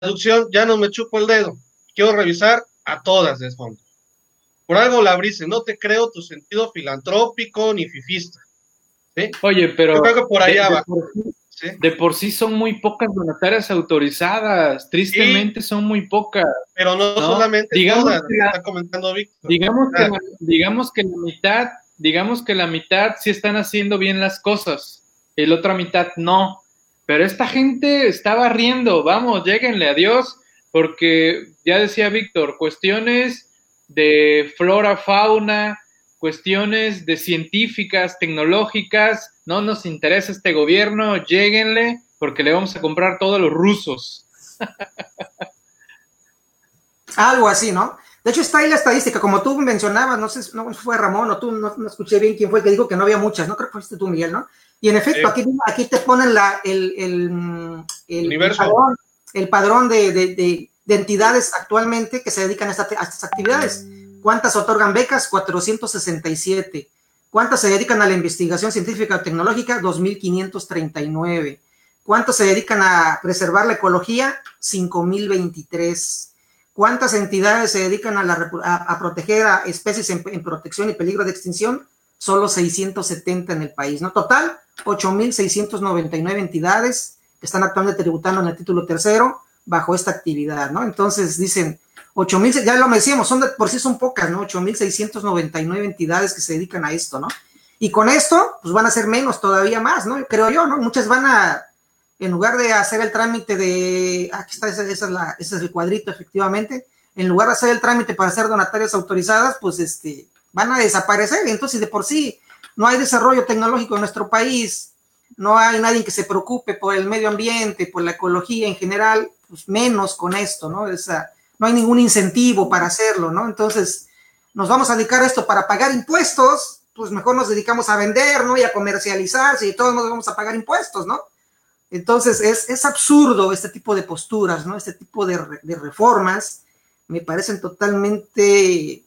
deducción ya no me chupo el dedo. Quiero revisar a todas de fondo. Por algo la abriste, no te creo tu sentido filantrópico ni fifista. ¿Sí? Oye, pero yo creo que por allá va. ¿Sí? De por sí son muy pocas donatarias autorizadas, tristemente son muy pocas. Pero no solamente digamos todas, que está comentando Víctor. Digamos que la mitad sí están haciendo bien las cosas, y la otra mitad no. Pero esta gente está barriendo, vamos, lléguenle, adiós, porque ya decía Víctor, cuestiones de flora, fauna, cuestiones de científicas, tecnológicas, no nos interesa este gobierno, lléguenle, porque le vamos a comprar todo a los rusos. Algo así, ¿no? De hecho, está ahí la estadística, como tú mencionabas, no sé, no fue Ramón o tú, no escuché bien quién fue el que dijo que no había muchas, no creo que fuiste tú, Miguel, ¿no? Y en efecto, aquí te ponen el padrón de entidades actualmente que se dedican a estas actividades. ¿Cuántas otorgan becas? 467. ¿Cuántas se dedican a la investigación científica o tecnológica? 2,539. ¿Cuántos se dedican a preservar la ecología? 5,023. ¿Cuántas entidades se dedican a proteger a especies en protección y peligro de extinción? Solo 670 en el país, ¿no? Total, 8,699 entidades que están actualmente tributando en el título tercero bajo esta actividad, ¿no? Entonces dicen, 8,000, ya lo decíamos, por sí son pocas, ¿no? 8,699 entidades que se dedican a esto, ¿no? Y con esto, pues van a ser menos, todavía más, ¿no? Creo yo, ¿no? Muchas van a, en lugar de hacer el trámite de, aquí está, ese es el cuadrito, efectivamente, en lugar de hacer el trámite para ser donatarias autorizadas, pues van a desaparecer. Entonces, de por sí, no hay desarrollo tecnológico en nuestro país, no hay nadie que se preocupe por el medio ambiente, por la ecología en general, pues menos con esto, ¿no? No hay ningún incentivo para hacerlo, ¿no? Entonces, nos vamos a dedicar a esto para pagar impuestos, pues mejor nos dedicamos a vender, ¿no? Y a comercializar, si todos nos vamos a pagar impuestos, ¿no? Entonces, es absurdo este tipo de posturas, ¿no? Este tipo de reformas me parecen totalmente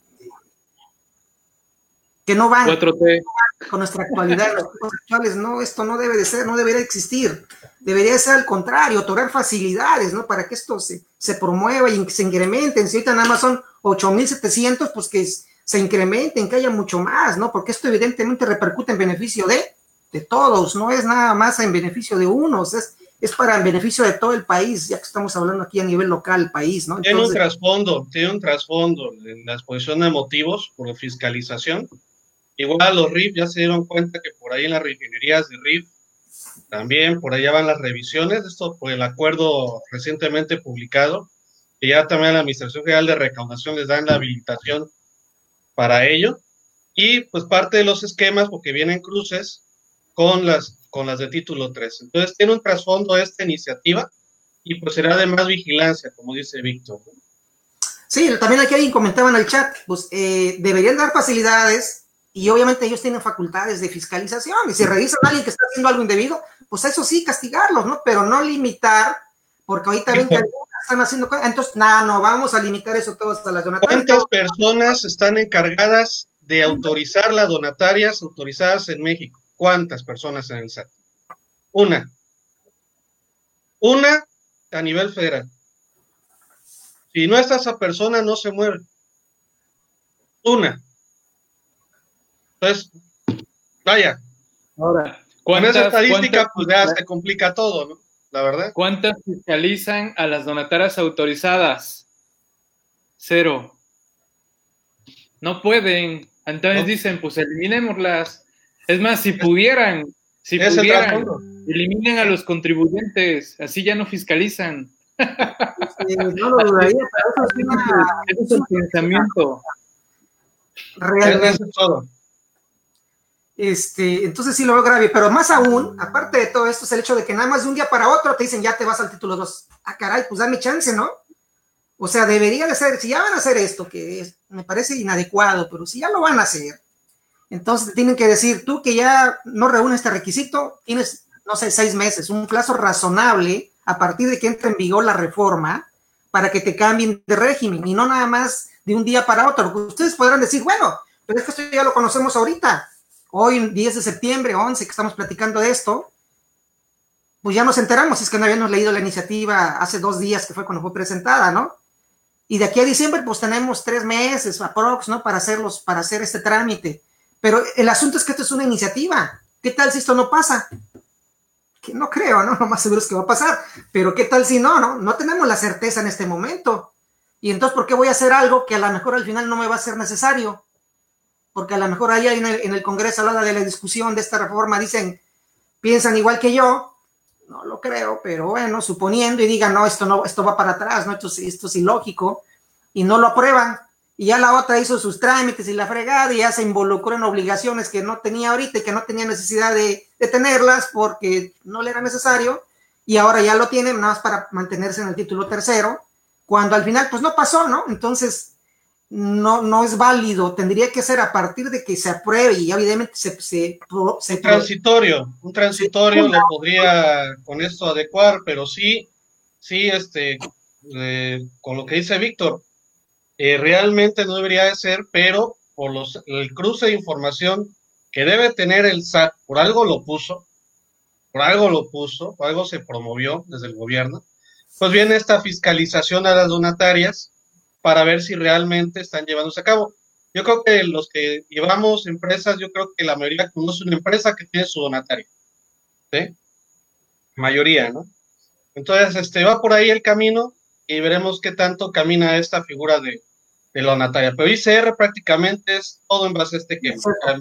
que no van con nuestra actualidad, los tiempos actuales, no, esto no debe de ser, no debería existir, debería ser al contrario, otorgar facilidades, ¿no? Para que esto se promueva y se incrementen. Si ahorita nada más son 8,700, pues que se incrementen, que haya mucho más, ¿no? Porque esto evidentemente repercute en beneficio de todos, no es nada más en beneficio de unos, es para el beneficio de todo el país, ya que estamos hablando aquí a nivel local, país, ¿no? Entonces, tiene un trasfondo en la exposición de motivos por fiscalización. Igual los RIF ya se dieron cuenta que por ahí en las refinerías de RIF también por allá van las revisiones, esto por el acuerdo recientemente publicado, que ya también a la Administración General de Recaudación les dan la habilitación para ello, y pues parte de los esquemas, porque vienen cruces con las de título 3. Entonces tiene un trasfondo esta iniciativa, y pues será de más vigilancia, como dice Víctor. Sí, también aquí alguien comentaba en el chat, pues deberían dar facilidades, y obviamente ellos tienen facultades de fiscalización, y si revisan a alguien que está haciendo algo indebido, pues eso sí, castigarlos, ¿no? Pero no limitar, porque ahorita ven que están haciendo cosas, entonces, no vamos a limitar eso todo hasta las donatarias. ¿Cuántas personas están encargadas de autorizar las donatarias autorizadas en México? ¿Cuántas personas en el SAT? Una a nivel federal. Si no está esa persona, no se mueve. Una. Entonces, vaya. Ahora, con esa estadística, pues ya se complica todo, ¿no? La verdad. ¿Cuántas fiscalizan a las donatarias autorizadas? 0. No pueden. Entonces dicen, pues eliminémoslas. Es más, si pudieran, eliminen a los contribuyentes, así ya no fiscalizan. No lo dudaría, pero eso es el pensamiento. Realmente. Eso es todo. Entonces sí lo veo grave, pero más aún, aparte de todo esto, es el hecho de que nada más de un día para otro te dicen ya te vas al título 2. Ah, caray, pues dame chance, ¿no? O sea, debería de ser, si ya van a hacer esto, que me parece inadecuado, pero si ya lo van a hacer, entonces te tienen que decir, tú que ya no reúnes este requisito, tienes, no sé, 6 meses, un plazo razonable a partir de que entre en vigor la reforma para que te cambien de régimen y no nada más de un día para otro. Ustedes podrán decir, bueno, pero es que esto ya lo conocemos ahorita. Hoy, 10 de septiembre, 11, que estamos platicando de esto, pues ya nos enteramos, es que no habíamos leído la iniciativa hace 2 días, que fue cuando fue presentada, ¿no? Y de aquí a diciembre, pues tenemos 3 meses, aprox, ¿no? Para hacer este trámite. Pero el asunto es que esto es una iniciativa. ¿Qué tal si esto no pasa? Que no creo, ¿no? Lo más seguro es que va a pasar. Pero ¿qué tal si no, no? No tenemos la certeza en este momento. Y entonces, ¿por qué voy a hacer algo que a lo mejor al final no me va a ser necesario? Porque a lo mejor ahí en el Congreso, a la hora de la discusión de esta reforma, piensan igual que yo. No lo creo, pero bueno, suponiendo y digan, no, esto va para atrás, ¿no? Esto es ilógico, y no lo aprueban, y ya la otra hizo sus trámites y la fregada, y ya se involucró en obligaciones que no tenía ahorita y que no tenía necesidad de tenerlas porque no le era necesario, y ahora ya lo tienen nada más para mantenerse en el título tercero, cuando al final pues no pasó, ¿no? Entonces no es válido, tendría que ser a partir de que se apruebe y evidentemente un transitorio lo podría con esto adecuar, pero sí, con lo que dice Víctor, realmente no debería de ser, pero por el cruce de información que debe tener el SAT, por algo por algo se promovió desde el gobierno, pues viene esta fiscalización a las donatarias para ver si realmente están llevándose a cabo. Yo creo que los que llevamos empresas, yo creo que la mayoría conoce una empresa que tiene su donatario, ¿sí? Mayoría, ¿no? Entonces, va por ahí el camino y veremos qué tanto camina esta figura de la donataria. Pero ICR prácticamente es todo en base a este tema.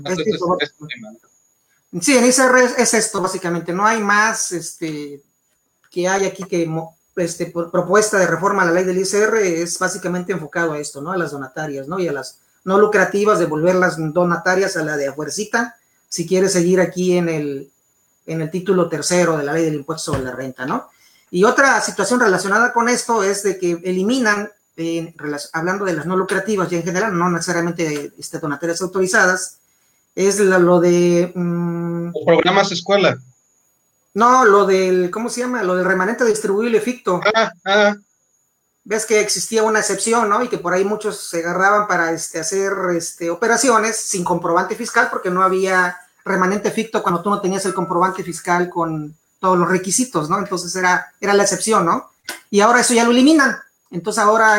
Sí, en ICR es esto, básicamente. No hay más que hay aquí que propuesta de reforma a la ley del ICR es básicamente enfocado a esto, ¿no? A las donatarias, ¿no? Y a las no lucrativas, devolverlas donatarias a la de afuercita, si quiere seguir aquí en el título tercero de la ley del impuesto sobre la renta, ¿no? Y otra situación relacionada con esto es de que eliminan, hablando de las no lucrativas y en general, no necesariamente donatarias autorizadas, es lo de... Los programas escuela. No, lo del, ¿cómo se llama? Lo del remanente distribuible ficto. Ves que existía una excepción, ¿no? Y que por ahí muchos se agarraban para hacer operaciones sin comprobante fiscal porque no había remanente ficto cuando tú no tenías el comprobante fiscal con todos los requisitos, ¿no? Entonces era la excepción, ¿no? Y ahora eso ya lo eliminan. Entonces ahora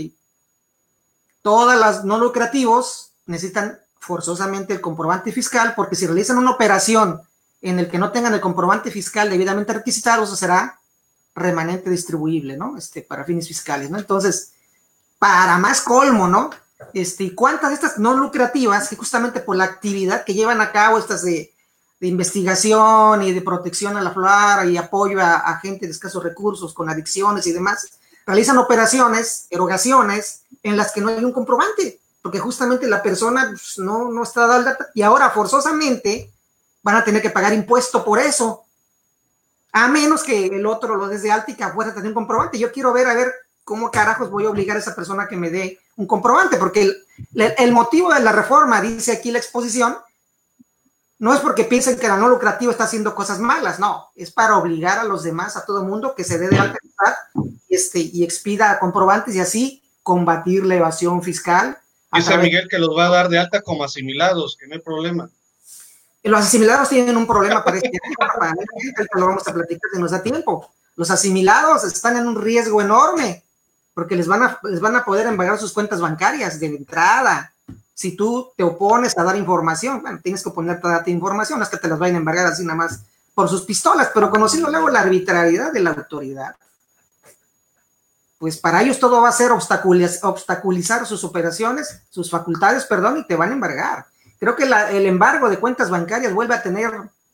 todas las no lucrativos necesitan forzosamente el comprobante fiscal porque si realizan una operación en el que no tengan el comprobante fiscal debidamente requisitado, eso será remanente distribuible, ¿no? Para fines fiscales, ¿no? Entonces, para más colmo, ¿no? ¿Cuántas de estas no lucrativas, que justamente por la actividad que llevan a cabo estas de investigación y de protección a la flora y apoyo a gente de escasos recursos con adicciones y demás, realizan operaciones, erogaciones, en las que no hay un comprobante, porque justamente la persona pues, no está dada y ahora forzosamente van a tener que pagar impuesto por eso, a menos que el otro lo des de alta y que afuera tener un comprobante. Yo quiero ver, a ver, cómo carajos voy a obligar a esa persona que me dé un comprobante, porque el motivo de la reforma, dice aquí la exposición, no es porque piensen que la no lucrativa está haciendo cosas malas, no, es para obligar a los demás, a todo mundo, que se dé de alta y expida comprobantes y así combatir la evasión fiscal. Dice Miguel que los va a dar de alta como asimilados, que no hay problema. Los asimilados tienen un problema para este año, lo vamos a platicar si nos da tiempo. Los asimilados están en un riesgo enorme, porque les van a poder embargar sus cuentas bancarias de entrada. Si tú te opones a dar información, bueno, tienes que oponerte a darte información, no es que te las vayan a embargar así nada más por sus pistolas, pero conociendo luego la arbitrariedad de la autoridad, pues para ellos todo va a ser obstaculizar sus operaciones, sus facultades, y te van a embargar. Creo que el embargo de cuentas bancarias vuelve a tener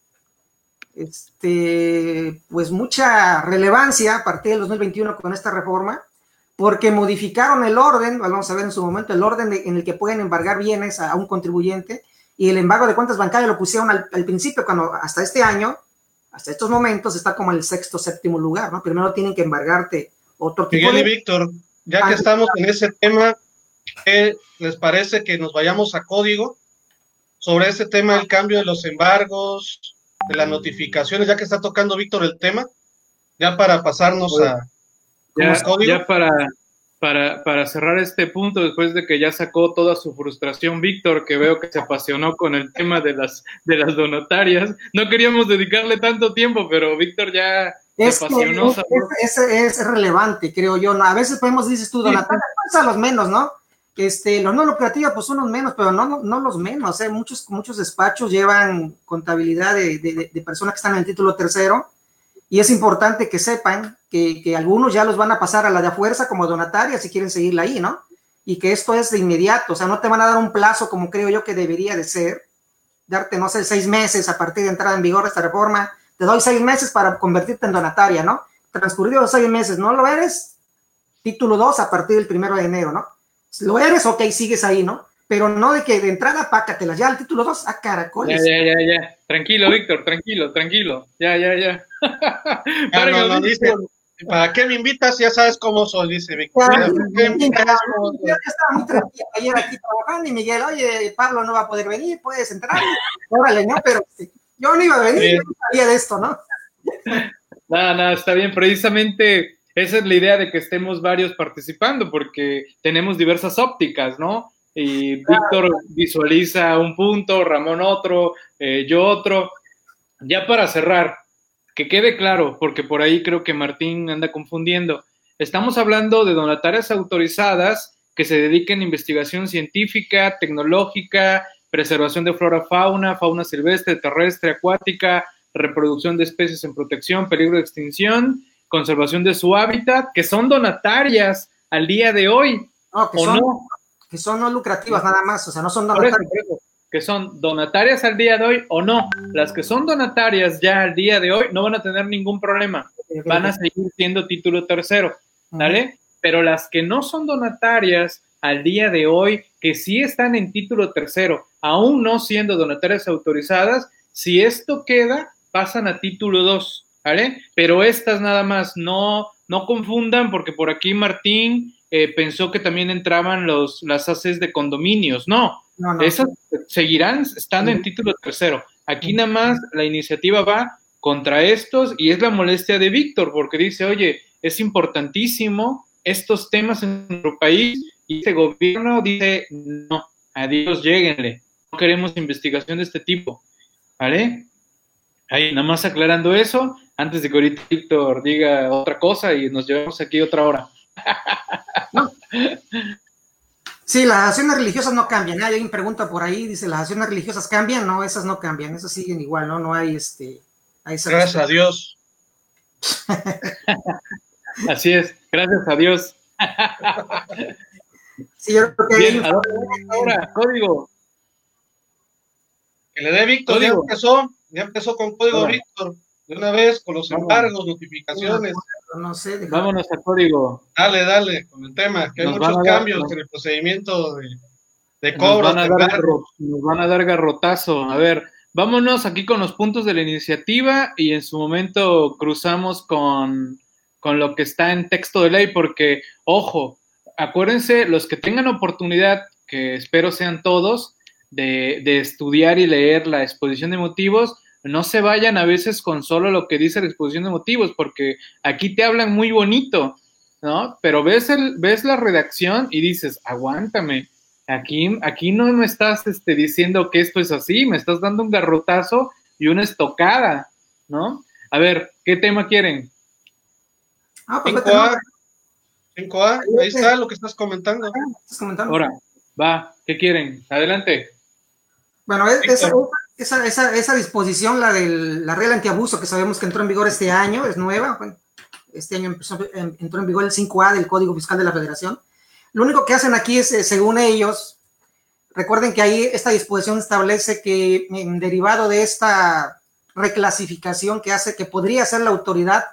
pues mucha relevancia a partir del 2021 con esta reforma, porque modificaron el orden, vamos a ver en su momento, el orden en el que pueden embargar bienes a un contribuyente, y el embargo de cuentas bancarias lo pusieron al principio, cuando hasta este año, hasta estos momentos, está como en el 6º, 7º lugar, ¿no? Primero tienen que embargarte otro tipo Miguel y Víctor, ya que estamos en ese tema, ¿qué les parece que nos vayamos a código sobre ese tema del cambio de los embargos, de las notificaciones, ya que está tocando Víctor el tema, ya para pasarnos a código? Ya para para cerrar este punto, después de que ya sacó toda su frustración Víctor, que veo que se apasionó con el tema de las donatarias. No queríamos dedicarle tanto tiempo, pero Víctor ya se apasionó. Es relevante, creo yo, ¿no? A veces podemos, dices tú, donatarias, pues a los menos, ¿no? Los no lucrativos, pues son los menos, pero no los menos, ¿eh? Muchos despachos llevan contabilidad de personas que están en el título tercero, y es importante que sepan que algunos ya los van a pasar a la de a fuerza como donatarias si quieren seguirla ahí, ¿no? Y que esto es de inmediato, o sea, no te van a dar un plazo como creo yo que debería de ser, darte, no sé, 6 meses a partir de entrada en vigor de esta reforma, te doy 6 meses para convertirte en donataria, ¿no? Transcurridos los 6 meses, ¿no lo eres? Título 2 a partir del 1 de enero, ¿no? Si lo eres, ok, sigues ahí, ¿no? Pero no de que de entrada pácatelas, ya el título 2, caracoles. Ya. Tranquilo, Víctor, tranquilo. Ya. No, dice, ¿para qué me invitas? Ya sabes cómo soy, dice Víctor. Yo estaba muy tranquilo ayer aquí trabajando y Miguel, oye, Pablo no va a poder venir, puedes entrar. Órale, ¿no? Pero yo no iba a venir, yo no sabía de esto, ¿no? No, está bien, precisamente esa es la idea de que estemos varios participando, porque tenemos diversas ópticas, ¿no? Y Víctor visualiza un punto, Ramón otro, yo otro. Ya para cerrar, que quede claro, porque por ahí creo que Martín anda confundiendo. Estamos hablando de donatarias autorizadas que se dediquen a investigación científica, tecnológica, preservación de flora, fauna silvestre, terrestre, acuática, reproducción de especies en protección, peligro de extinción, conservación de su hábitat, que son donatarias al día de hoy, que son no lucrativas nada más, o sea, no son donatarias. Que son donatarias al día de hoy o no. Las que son donatarias ya al día de hoy no van a tener ningún problema. Van a seguir siendo título tercero, ¿vale? Pero las que no son donatarias al día de hoy, que sí están en título tercero, aún no siendo donatarias autorizadas, si esto queda, pasan a título 2, ¿vale? Pero estas nada más, no confundan, porque por aquí Martín pensó que también entraban las ACs de condominios. No. Esas seguirán estando en título tercero. Aquí nada más la iniciativa va contra estos y es la molestia de Víctor, porque dice, oye, es importantísimo estos temas en nuestro país, y este gobierno dice, no, adiós, lléguenle, no queremos investigación de este tipo, ¿vale? Ahí, nada más aclarando eso, antes de que ahorita Víctor diga otra cosa y nos llevamos aquí otra hora. No. Sí, las acciones religiosas no cambian. Hay alguien pregunta por ahí, dice, ¿las acciones religiosas cambian? No, esas no cambian, esas siguen igual, ¿no? No hay Gracias a Dios. Así es, gracias a Dios. Sí, yo creo que bien, ahora, código. Que le dé Víctor, ya empezó con código Víctor, de una vez, con los embargos, notificaciones. No sé, vámonos a código. Dale, con el tema, que hay muchos cambios en el procedimiento de cobro. Nos van a dar garrotazo. A ver, vámonos aquí con los puntos de la iniciativa y en su momento cruzamos con lo que está en texto de ley, porque, ojo, acuérdense, los que tengan oportunidad, que espero sean todos, de estudiar y leer la exposición de motivos, no se vayan a veces con solo lo que dice la exposición de motivos, porque aquí te hablan muy bonito, ¿no? Pero ves la redacción y dices, aguántame, aquí no me estás diciendo que esto es así, me estás dando un garrotazo y una estocada, ¿no? A ver, ¿qué tema quieren? 5A, ahí está lo que estás comentando. Ahora, va, ¿qué quieren? Adelante. Bueno, esa disposición, la de la regla antiabuso, que sabemos que entró en vigor este año, es nueva. Bueno, este año entró en vigor el 5A del Código Fiscal de la Federación. Lo único que hacen aquí es, según ellos, recuerden que ahí esta disposición establece que, derivado de esta reclasificación que hace, que podría hacer la autoridad,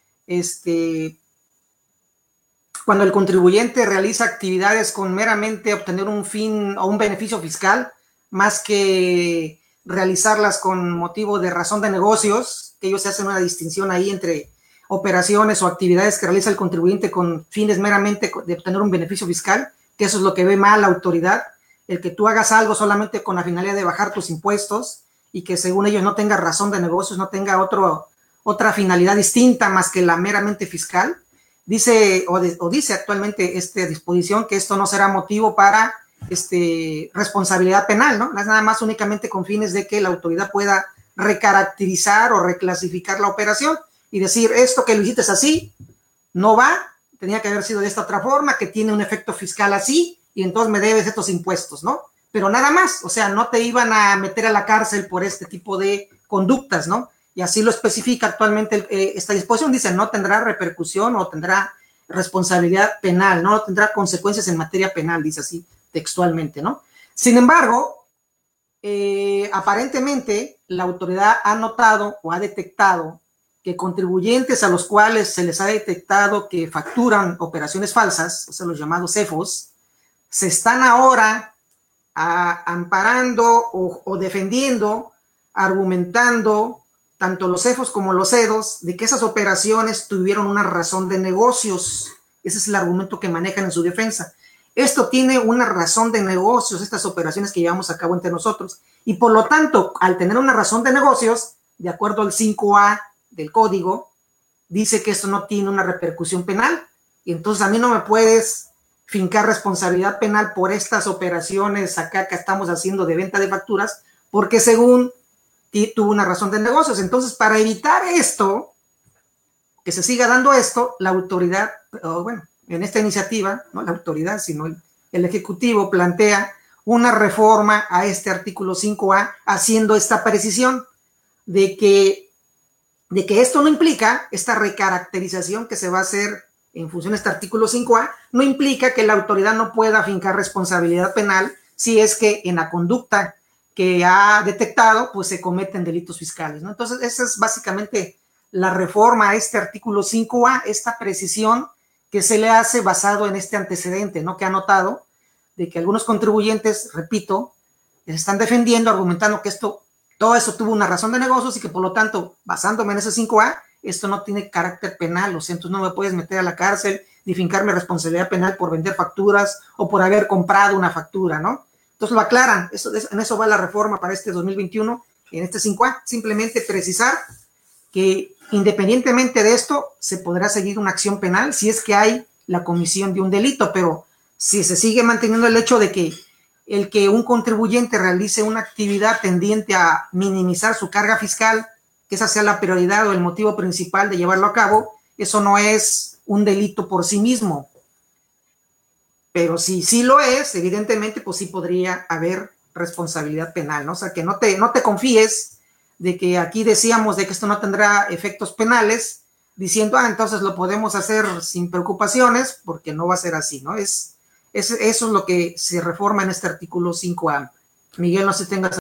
cuando el contribuyente realiza actividades con meramente obtener un fin o un beneficio fiscal, más que realizarlas con motivo de razón de negocios, que ellos hacen una distinción ahí entre operaciones o actividades que realiza el contribuyente con fines meramente de obtener un beneficio fiscal, que eso es lo que ve mal la autoridad, el que tú hagas algo solamente con la finalidad de bajar tus impuestos y que según ellos no tenga razón de negocios, no tenga otra finalidad distinta más que la meramente fiscal. dice dice actualmente esta disposición que esto no será motivo para responsabilidad penal, ¿no? Nada más únicamente con fines de que la autoridad pueda recaracterizar o reclasificar la operación y decir, esto que lo hiciste así, no va, tenía que haber sido de esta otra forma, que tiene un efecto fiscal así, y entonces me debes estos impuestos, ¿no? Pero nada más, o sea, no te iban a meter a la cárcel por este tipo de conductas, ¿no? Y así lo especifica actualmente esta disposición, dice, no tendrá repercusión o tendrá responsabilidad penal, no tendrá consecuencias en materia penal, dice así textualmente, ¿no? Sin embargo, aparentemente la autoridad ha notado o ha detectado que contribuyentes a los cuales se les ha detectado que facturan operaciones falsas, o sea, los llamados CEFOS, se están ahora amparando o defendiendo, argumentando, tanto los CEFOS como los CEDOS, de que esas operaciones tuvieron una razón de negocios. Ese es el argumento que manejan en su defensa. Esto tiene una razón de negocios, estas operaciones que llevamos a cabo entre nosotros, y por lo tanto, al tener una razón de negocios, de acuerdo al 5A del código, dice que esto no tiene una repercusión penal, y entonces a mí no me puedes fincar responsabilidad penal por estas operaciones acá que estamos haciendo de venta de facturas, porque según tuvo una razón de negocios. Entonces, para evitar esto, que se siga dando esto, la autoridad, bueno, en esta iniciativa, no la autoridad, sino el Ejecutivo plantea una reforma a este artículo 5A, haciendo esta precisión de que esto no implica, esta recaracterización que se va a hacer en función de este artículo 5A, no implica que la autoridad no pueda fincar responsabilidad penal si es que en la conducta que ha detectado, pues se cometen delitos fiscales, ¿no? Entonces, esa es básicamente la reforma a este artículo 5A, esta precisión que se le hace basado en este antecedente, ¿no? Que ha notado de que algunos contribuyentes, repito, están defendiendo, argumentando que todo eso tuvo una razón de negocios y que por lo tanto, basándome en ese 5A, esto no tiene carácter penal, o sea, entonces no me puedes meter a la cárcel ni fincarme responsabilidad penal por vender facturas o por haber comprado una factura, ¿no? Entonces lo aclaran, en eso va la reforma para este 2021, en este 5A, simplemente precisar que independientemente de esto, se podrá seguir una acción penal si es que hay la comisión de un delito, pero si se sigue manteniendo el hecho de que el que un contribuyente realice una actividad tendiente a minimizar su carga fiscal, que esa sea la prioridad o el motivo principal de llevarlo a cabo, eso no es un delito por sí mismo. Pero si sí lo es, evidentemente, pues sí podría haber responsabilidad penal, ¿no? O sea, que no te confíes de que aquí decíamos de que esto no tendrá efectos penales, diciendo, entonces lo podemos hacer sin preocupaciones, porque no va a ser así, ¿no? Eso es lo que se reforma en este artículo 5A. Miguel, no sé si tengas